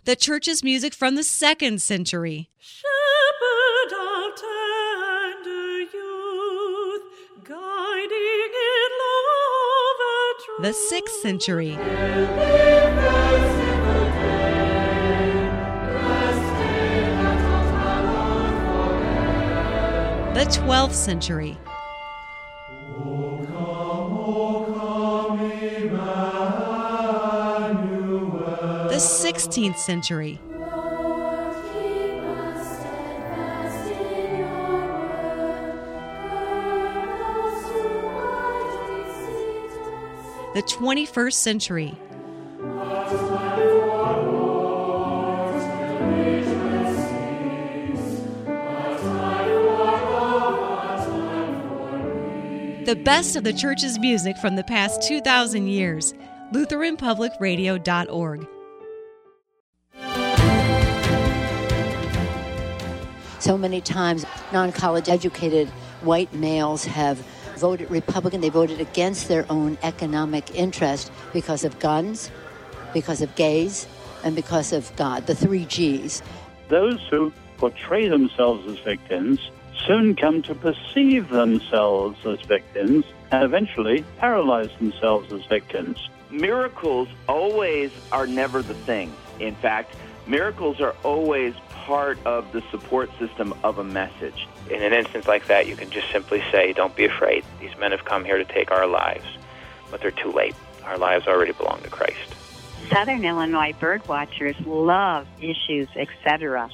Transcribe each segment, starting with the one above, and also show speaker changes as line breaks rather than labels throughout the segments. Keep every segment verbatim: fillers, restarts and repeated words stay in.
The church's music from the second century.
Shepherd of tender youth, guiding in love and truth.
The sixth century. The twelfth century. The sixteenth century. The twenty-first century. The best of the church's music from the past two thousand years. Lutheran Public Radio dot org.
So many times, non-college educated white males have voted Republican. They voted against their own economic interest because of guns, because of gays, and because of God, the three G's.
Those who portray themselves as victims soon come to perceive themselves as victims and eventually paralyze themselves as victims.
Miracles always are never the thing. In fact, miracles are always part of the support system of a message.
In an instance like that, you can just simply say, don't be afraid. These men have come here to take our lives. But they're too late. Our lives already belong to Christ.
Southern Illinois bird watchers love issues, et cetera.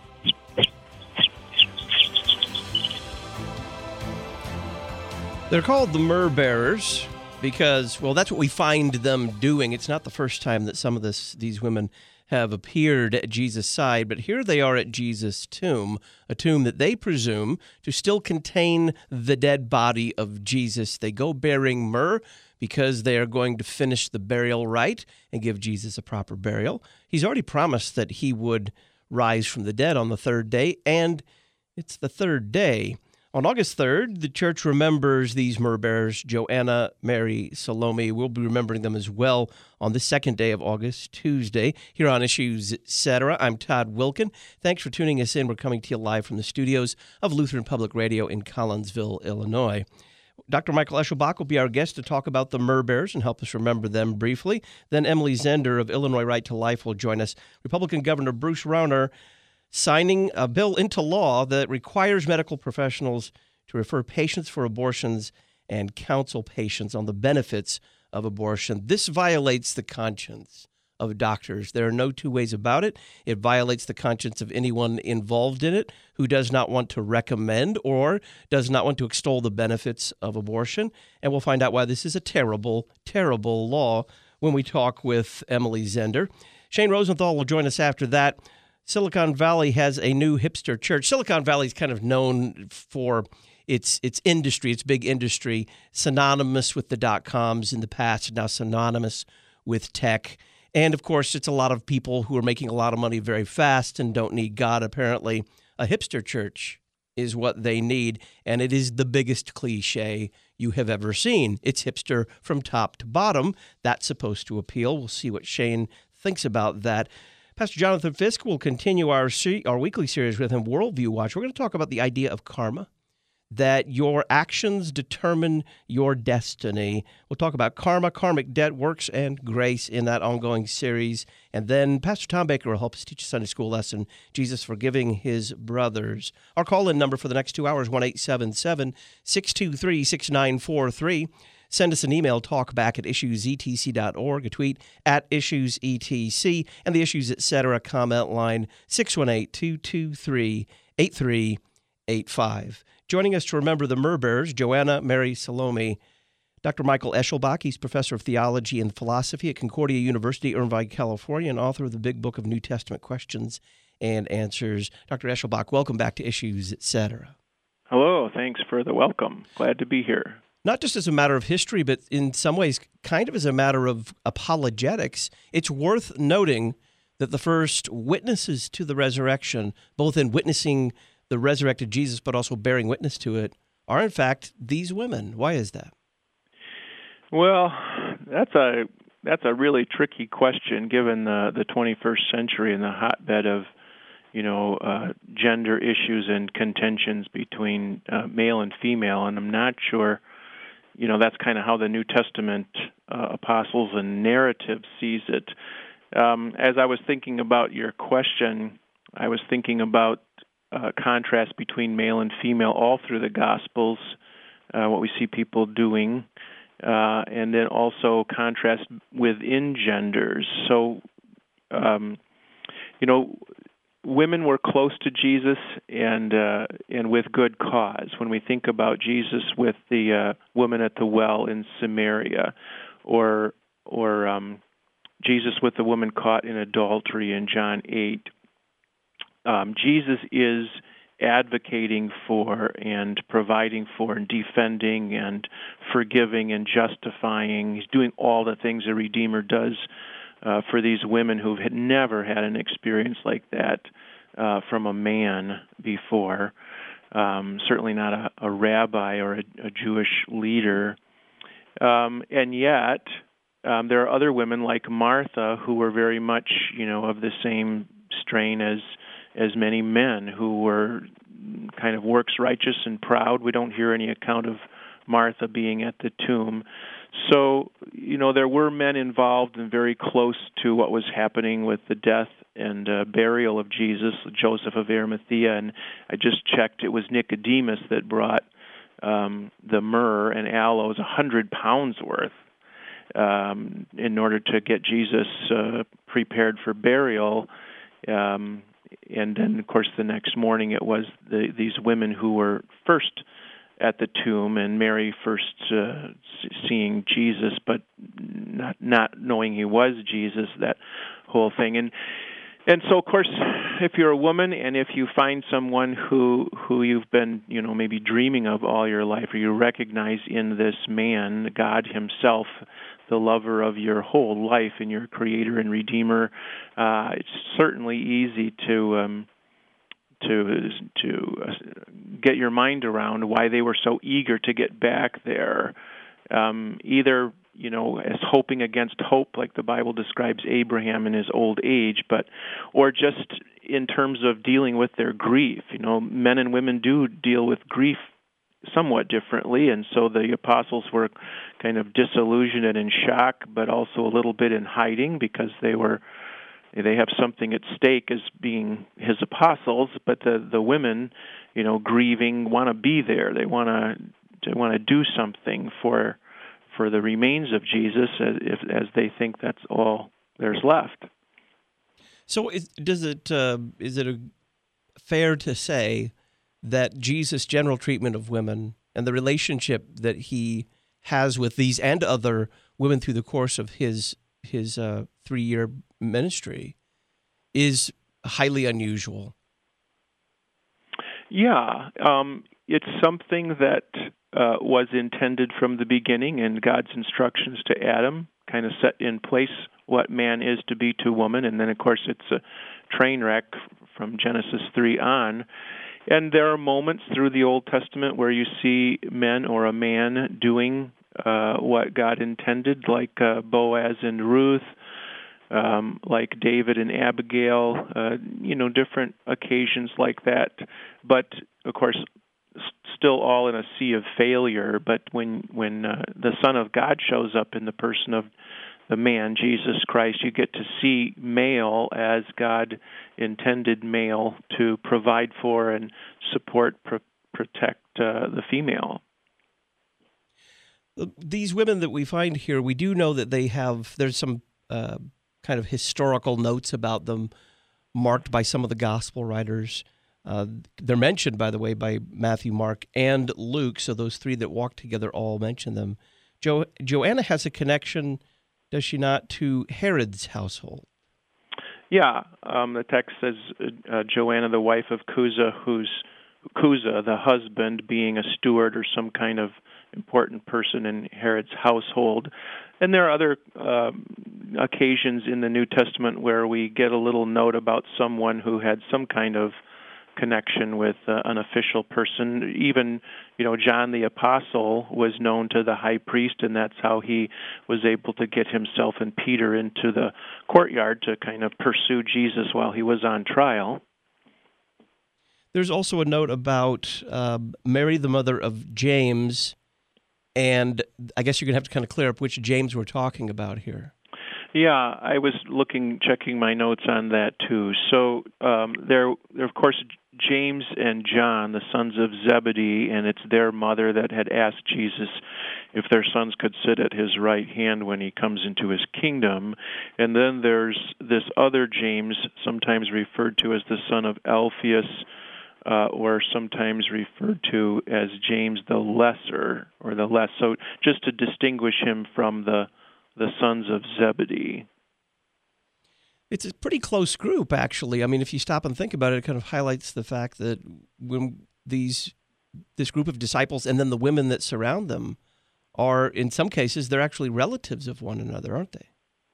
They're called the Myrrh Bearers because, well, that's what we find them doing. It's not the first time that some of this, these women have appeared at Jesus' side, but here they are at Jesus' tomb, a tomb that they presume to still contain the dead body of Jesus. They go bearing myrrh because they are going to finish the burial rite and give Jesus a proper burial. He's already promised that he would rise from the dead on the third day, and it's the third day. On August third, the church remembers these myrrh bearers, Joanna, Mary, Salome. We'll be remembering them as well on the second day of August, Tuesday, here on Issues, et cetera. I'm Todd Wilkin. Thanks for tuning us in. We're coming to you live from the studios of Lutheran Public Radio in Collinsville, Illinois. Doctor Michael Eschelbach will be our guest to talk about the myrrh bearers and help us remember them briefly. Then Emily Zender of Illinois Right to Life will join us. Republican Governor Bruce Rauner signing a bill into law that requires medical professionals to refer patients for abortions and counsel patients on the benefits of abortion. This violates the conscience of doctors. There are no two ways about it. It violates the conscience of anyone involved in it who does not want to recommend or does not want to extol the benefits of abortion. And we'll find out why this is a terrible, terrible law when we talk with Emily Zender. Shane Rosenthal will join us after that. Silicon Valley has a new hipster church. Silicon Valley is kind of known for its its industry, its big industry, synonymous with the dot-coms in the past, now synonymous with tech. And, of course, it's a lot of people who are making a lot of money very fast and don't need God, apparently. A hipster church is what they need, and it is the biggest cliche you have ever seen. It's hipster from top to bottom. That's supposed to appeal. We'll see what Shane thinks about that. Pastor Jonathan Fisk will continue our our weekly series with him, Worldview Watch. We're going to talk about the idea of karma, that your actions determine your destiny. We'll talk about karma, karmic debt, works, and grace in that ongoing series. And then Pastor Tom Baker will help us teach a Sunday school lesson, Jesus Forgiving His Brothers. Our call-in number for the next two hours, one eight seven seven, six two three, six nine four three. Send us an email, talkback at issues e t c dot org, a tweet at issues e t c, and the Issues Etc. comment line six one eight, two two three, eight three eight five. Joining us to remember the myrrh bearers, Joanna, Mary, Salome, Doctor Michael Eschelbach. He's professor of theology and philosophy at Concordia University, Irvine, California, and author of the Big Book of New Testament Questions and Answers. Doctor Eschelbach, welcome back to Issues Etc.
Hello, thanks for the welcome. Glad to be here.
Not just as a matter of history, but in some ways kind of as a matter of apologetics. It's worth noting that the first witnesses to the resurrection, both in witnessing the resurrected Jesus, but also bearing witness to it, are in fact these women. Why is that?
Well, that's a that's a really tricky question, given the the twenty-first century and the hotbed of, you know, uh, gender issues and contentions between uh, male and female. And I'm not sure, you know, that's kind of how the New Testament uh, apostles and narrative sees it. Um, as I was thinking about your question, I was thinking about uh, contrast between male and female all through the Gospels, uh, what we see people doing, uh, and then also contrast within genders. So, um, you know, women were close to Jesus, and uh, and with good cause. When we think about Jesus with the uh, woman at the well in Samaria, or or um, Jesus with the woman caught in adultery in John eight, um, Jesus is advocating for and providing for and defending and forgiving and justifying. He's doing all the things a Redeemer does uh, for these women who had never had an experience like that uh, from a man before, um, certainly not a, a rabbi or a, a Jewish leader. Um, and yet, um, there are other women like Martha who were very much, you know, of the same strain as as many men who were kind of works righteous and proud. We don't hear any account of Martha being at the tomb. So, you know, there were men involved and very close to what was happening with the death and uh, burial of Jesus, Joseph of Arimathea, and I just checked, it was Nicodemus that brought um, the myrrh and aloes, a hundred pounds worth, um, in order to get Jesus uh, prepared for burial. Um, and then, of course, the next morning it was the, these women who were first at the tomb, and Mary first uh, seeing Jesus, but not not knowing he was Jesus, that whole thing. And and so, of course, if you're a woman and if you find someone who who you've been, you know, maybe dreaming of all your life, or you recognize in this man, God himself, the lover of your whole life and your creator and redeemer, uh, it's certainly easy to um, to to uh, get your mind around why they were so eager to get back there, um, either, you know, as hoping against hope, like the Bible describes Abraham in his old age, but or just in terms of dealing with their grief. You know, men and women do deal with grief somewhat differently, and so the apostles were kind of disillusioned and in shock, but also a little bit in hiding because they were they have something at stake as being his apostles. But the the women, you know, grieving, want to be there. They want to they want to do something for for the remains of Jesus, as if as they think that's all there's left.
So, is, does it uh, is it a, fair to say that Jesus' general treatment of women and the relationship that he has with these and other women through the course of his his uh, three-year ministry is highly unusual?
Yeah, um, it's something that uh, was intended from the beginning, and God's instructions to Adam kind of set in place what man is to be to woman, and then, of course, it's a train wreck from Genesis three on. And there are moments through the Old Testament where you see men or a man doing uh, what God intended, like uh, Boaz and Ruth, um, like David and Abigail, uh, you know, different occasions like that. But, of course, s- still all in a sea of failure. But when, when uh, the Son of God shows up in the person of the man, Jesus Christ, you get to see male as God intended male to provide for and support, pr- protect uh, the female.
These women that we find here, we do know that they have, there's some uh, kind of historical notes about them marked by some of the gospel writers. Uh, they're mentioned, by the way, by Matthew, Mark, and Luke, so those three that walk together all mention them. Jo- Joanna has a connection, does she not, to Herod's household?
Yeah, um, the text says uh, Joanna, the wife of Chuza, who's Chuza, the husband, being a steward or some kind of important person in Herod's household. And there are other uh, occasions in the New Testament where we get a little note about someone who had some kind of connection with uh, an official person. Even, you know, John the Apostle was known to the high priest, and that's how he was able to get himself and Peter into the courtyard to kind of pursue Jesus while he was on trial.
There's also a note about uh, Mary, the mother of James, and I guess you're going to have to kind of clear up which James we're talking about here.
Yeah, I was looking, checking my notes on that too. So um, there, there, of course, James and John, the sons of Zebedee, and it's their mother that had asked Jesus if their sons could sit at his right hand when he comes into his kingdom. And then there's this other James, sometimes referred to as the son of Alphaeus, uh, or sometimes referred to as James the Lesser, or the less. So just to distinguish him from the the sons of Zebedee.
It's a pretty close group, actually. I mean, if you stop and think about it, it kind of highlights the fact that when these this group of disciples and then the women that surround them are, in some cases, they're actually relatives of one another, aren't they?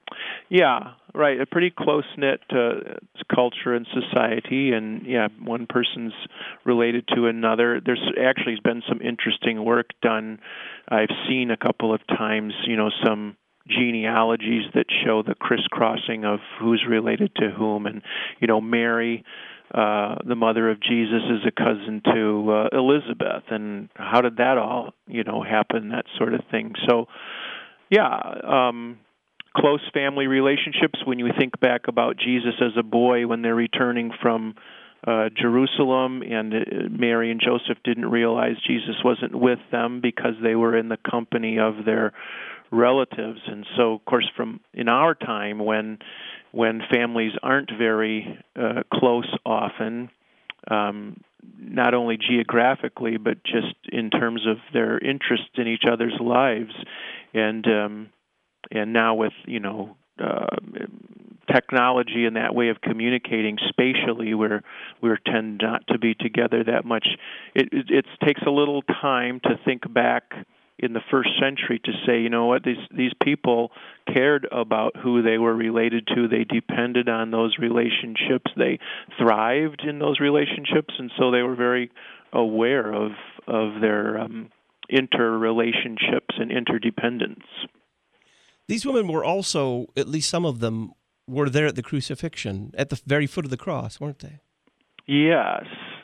Yeah, right. A pretty close-knit uh, culture and society, and yeah, one person's related to another. There's actually been some interesting work done. I've seen a couple of times, you know, some genealogies that show the crisscrossing of who's related to whom. And, you know, Mary, uh, the mother of Jesus, is a cousin to uh, Elizabeth. And how did that all, you know, happen, that sort of thing. So, yeah, um, close family relationships. When you think back about Jesus as a boy, when they're returning from uh, Jerusalem, and uh, Mary and Joseph didn't realize Jesus wasn't with them because they were in the company of their relatives. And so, of course, from in our time, when when families aren't very uh, close often, um, not only geographically, but just in terms of their interest in each other's lives, and um, and now with, you know, uh, technology and that way of communicating spatially, where we tend not to be together that much, it, it, it takes a little time to think back in the first century to say, you know what, these these people cared about who they were related to. They depended on those relationships. They thrived in those relationships, and so they were very aware of of their um, interrelationships and interdependence.
These women were also, at least some of them, were there at the crucifixion, at the very foot of the cross, weren't they?
Yes.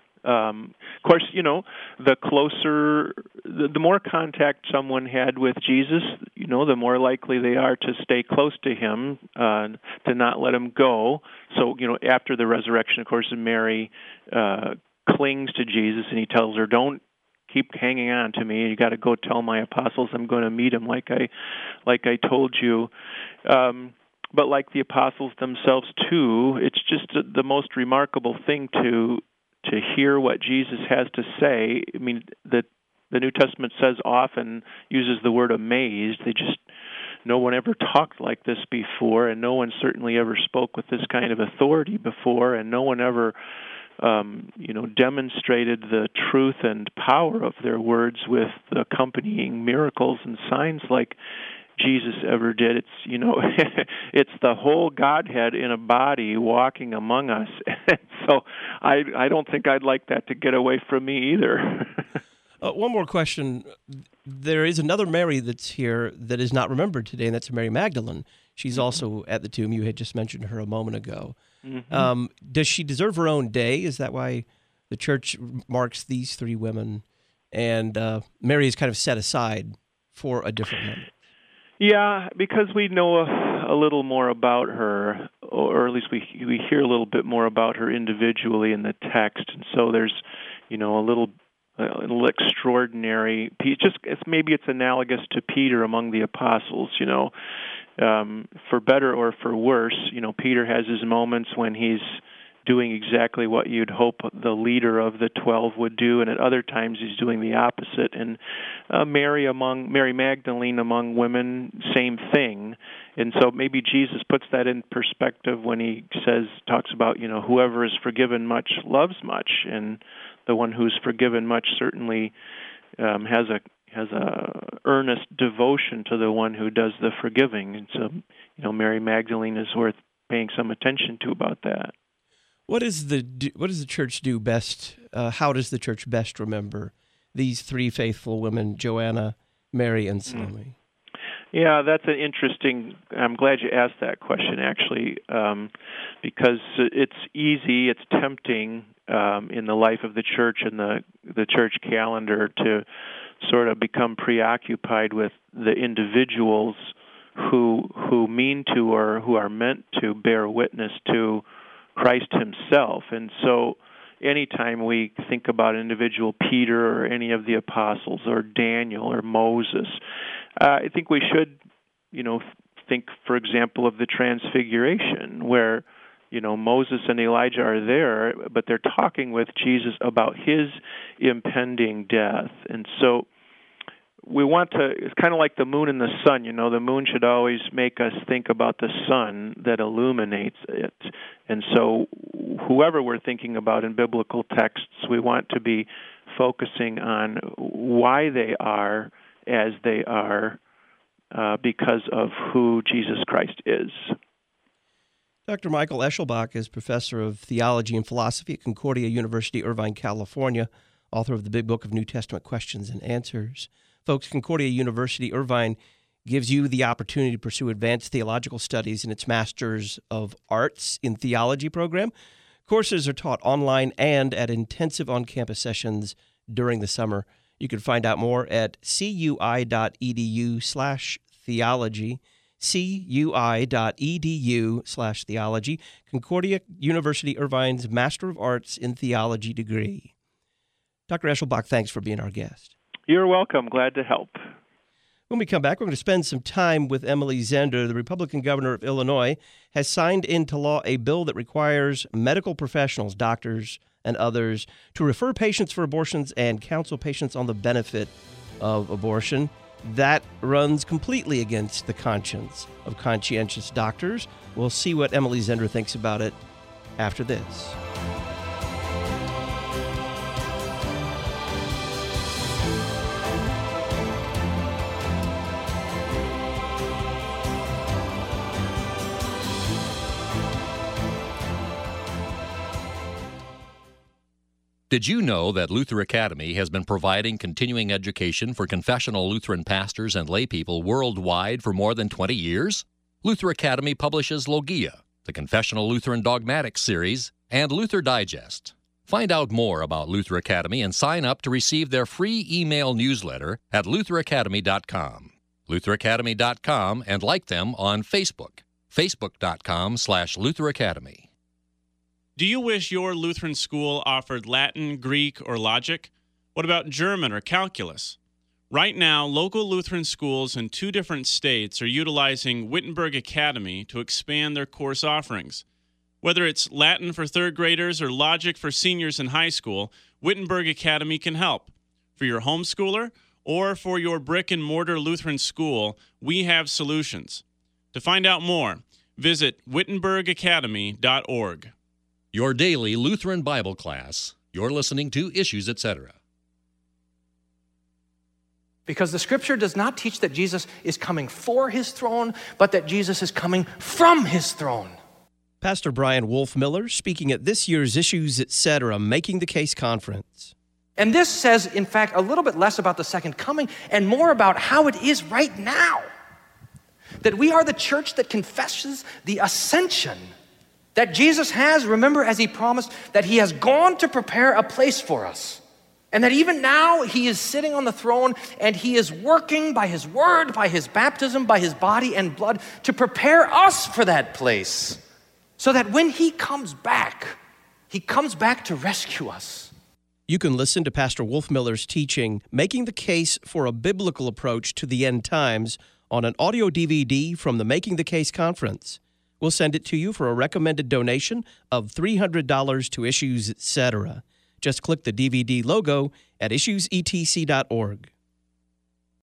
Um, of course, you know, the closer, the, the more contact someone had with Jesus, you know, the more likely they are to stay close to him, uh, to not let him go. So, you know, after the resurrection, of course, Mary uh, clings to Jesus, and he tells her, "Don't keep hanging on to me. You got to go tell my apostles I'm going to meet him, like I, like I told you." Um, but like the apostles themselves too, it's just the most remarkable thing to. to hear what Jesus has to say. I mean, the the New Testament says often, uses the word amazed. They just, no one ever talked like this before, and no one certainly ever spoke with this kind of authority before, and no one ever, um, you know, demonstrated the truth and power of their words with accompanying miracles and signs like Jesus ever did. It's, you know, it's the whole Godhead in a body walking among us. So I I don't think I'd like that to get away from me either.
uh, one more question. There is another Mary that's here that is not remembered today, and that's Mary Magdalene. She's mm-hmm. also at the tomb. You had just mentioned her a moment ago. Mm-hmm. Um, does she deserve her own day? Is that why the church marks these three women, and uh, Mary is kind of set aside for a different moment?
Yeah, because we know a, a little more about her, or at least we we hear a little bit more about her individually in the text, and so there's, you know, a little, a little extraordinary. Just it's, maybe it's analogous to Peter among the apostles. You know, um, for better or for worse, you know, Peter has his moments when he's doing exactly what you'd hope the leader of the twelve would do, and at other times he's doing the opposite. And uh, Mary among Mary Magdalene among women, same thing. And so maybe Jesus puts that in perspective when he says, talks about, you know, whoever is forgiven much loves much, and the one who's forgiven much certainly um, has a has a earnest devotion to the one who does the forgiving. And so, you know, Mary Magdalene is worth paying some attention to about that.
What is the what does the church do best? Uh, how does the church best remember these three faithful women, Joanna, Mary, and Salome?
Yeah, that's an interesting. I'm glad you asked that question, actually, um, because it's easy, it's tempting um, in the life of the church and the the church calendar to sort of become preoccupied with the individuals who who mean to or who are meant to bear witness to Christ himself. And so anytime we think about individual Peter or any of the apostles or Daniel or Moses, uh, I think we should, you know, think, for example, of the Transfiguration, where, you know, Moses and Elijah are there, but they're talking with Jesus about his impending death. And so we want to, it's kind of like the moon and the sun, you know, the moon should always make us think about the sun that illuminates it. And so whoever we're thinking about in biblical texts, we want to be focusing on why they are as they are uh, because of who Jesus Christ is.
Doctor Michael Eschelbach is professor of theology and philosophy at Concordia University, Irvine, California, author of the Big Book of New Testament Questions and Answers. Folks, Concordia University, Irvine gives you the opportunity to pursue advanced theological studies in its Masters of Arts in Theology program. Courses are taught online and at intensive on-campus sessions during the summer. You can find out more at cui.edu slash theology, cui.edu slash theology, Concordia University, Irvine's Master of Arts in Theology degree. Doctor Eschelbach, thanks for being our guest.
You're welcome. Glad to help.
When we come back, we're going to spend some time with Emily Zender. The Republican governor of Illinois has signed into law a bill that requires medical professionals, doctors and others, to refer patients for abortions and counsel patients on the benefit of abortion. That runs completely against the conscience of conscientious doctors. We'll see what Emily Zender thinks about it after this.
Did you know that Luther Academy has been providing continuing education for confessional Lutheran pastors and laypeople worldwide for more than twenty years? Luther Academy publishes Logia, the Confessional Lutheran Dogmatics series, and Luther Digest. Find out more about Luther Academy and sign up to receive their free email newsletter at luther academy dot com. luther academy dot com, and like them on Facebook, facebook.com slash Luther Academy.
Do you wish your Lutheran school offered Latin, Greek, or logic? What about German or calculus? Right now, local Lutheran schools in two different states are utilizing Wittenberg Academy to expand their course offerings. Whether it's Latin for third graders or logic for seniors in high school, Wittenberg Academy can help. For your homeschooler or for your brick-and-mortar Lutheran school, we have solutions. To find out more, visit wittenberg academy dot org.
Your daily Lutheran Bible class. You're listening to Issues, et cetera.
Because the Scripture does not teach that Jesus is coming for his throne, but that Jesus is coming from his throne.
Pastor Brian Wolfmiller speaking at this year's Issues, et cetera, Making the Case Conference.
And this says, in fact, a little bit less about the second coming and more about how it is right now. That we are the church that confesses the ascension that Jesus has, remember, as he promised, that he has gone to prepare a place for us. And that even now he is sitting on the throne and he is working by his word, by his baptism, by his body and blood to prepare us for that place. So that when he comes back, he comes back to rescue us.
You can listen to Pastor Wolfmiller's teaching, Making the Case for a Biblical Approach to the End Times, on an audio D V D from the Making the Case Conference. We'll send it to you for a recommended donation of three hundred dollars to Issues, et cetera. Just click the D V D logo at issues e t c dot org.